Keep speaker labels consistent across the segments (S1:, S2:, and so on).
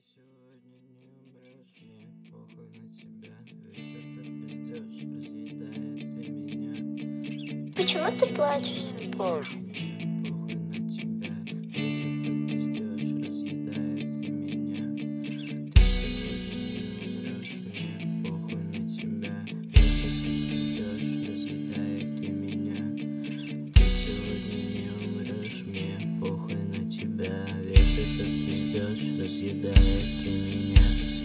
S1: сегодня не умрешь, мне похуй на тебя. Весь этот пиздеж разъедает и меня.
S2: Почему ты плачешь?
S1: Мне похуй на тебя. Весь этот пиздеж разъедает и меня. Ты сегодня не умрешь, мне похуй на тебя. Весь этот пиздеж разъедает и меня. Ты сегодня не умрешь, мне похуй на тебя. Весь этот пиздеж разъедает и меня.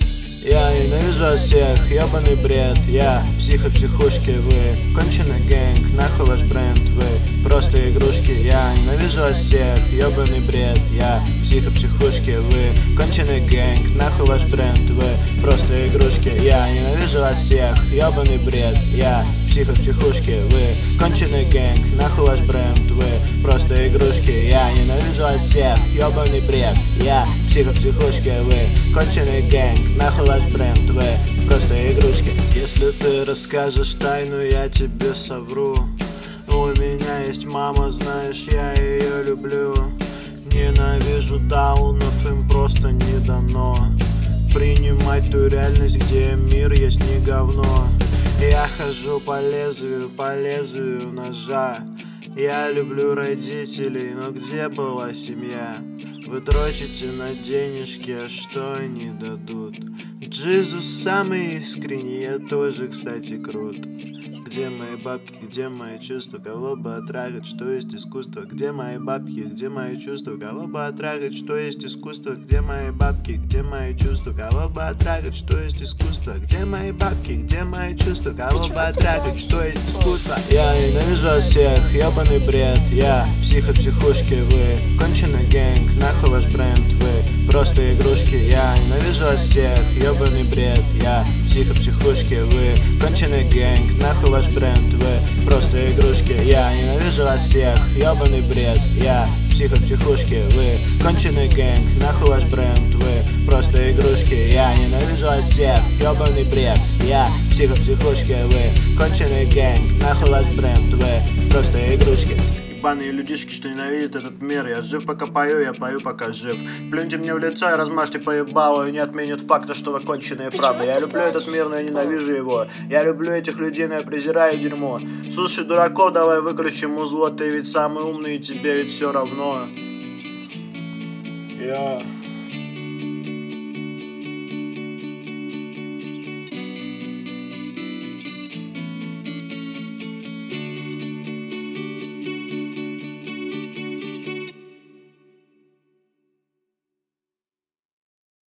S3: Я ненавижу всех, ебаный бред. Я психопсихушки, вы конченый гэнг, нахуй ваш бренд, вы просто игрушки. Я ненавижу всех, ебаный бред. Я психопсихушки, вы конченый гэнг, нахуй ваш бренд, вы просто игрушки. Я ненавижу всех, ебаный бред. Я психопсихушки, вы конченый гэнг, нахуй ваш бренд, вы просто игрушки. Я ненавижу всех, ебаный бред. Я психопсихушки, вы конченый гэнг, нахуй ваш бренд, вы просто игрушки. Если ты расскажешь тайну, я тебе совру. У меня есть мама, знаешь, я ее люблю. Ненавижу даунов, им просто не дано принимать ту реальность, где мир есть не говно. Я хожу по лезвию ножа. Я люблю родителей, но где была семья? Вы дрочите на денежки, а что они дадут? Джизус самый искренний, я тоже, кстати, крут. Где мои бабки, где мои чувства, кого бы отрагать, что есть искусство? Где мои бабки, где мои чувства, кого бы отрагать, что есть искусство? Где мои бабки, где мои чувства, кого бы отрагать, что есть искусство? Где мои бабки, где мои чувства, кого бы отрагать, что есть искусство? Я ненавижу всех, ебаный бред. Я психопсихушки, вы конченый гэнг, нахуй ваш бренд, вы просто игрушки. Я ненавижу всех, ебаный бред. Я психопсихушки, вы конченый гэнг, нахуй ваш бренд, вы просто игрушки. Я ненавижу всех, ебаный бред. Я психопсихушки, вы конченый гэнг, нахуй ваш бренд, вы просто игрушки. Я ненавижу всех, ебаный бред. Я психопсихушки, вы конченый гэнг, нахуй ваш бренд, вы просто игрушки. Ебаные людишки, что ненавидят этот мир. Я жив, пока пою, я пою, пока жив. Плюньте мне в лицо и размажьте по ебалу, и не отменят факта, что вы конченые правда. Я люблю этот мир, но я ненавижу его. Я люблю этих людей, но я презираю дерьмо. Слушай, дураков, давай выключим музло. Ты ведь самый умный, и тебе ведь все равно. Я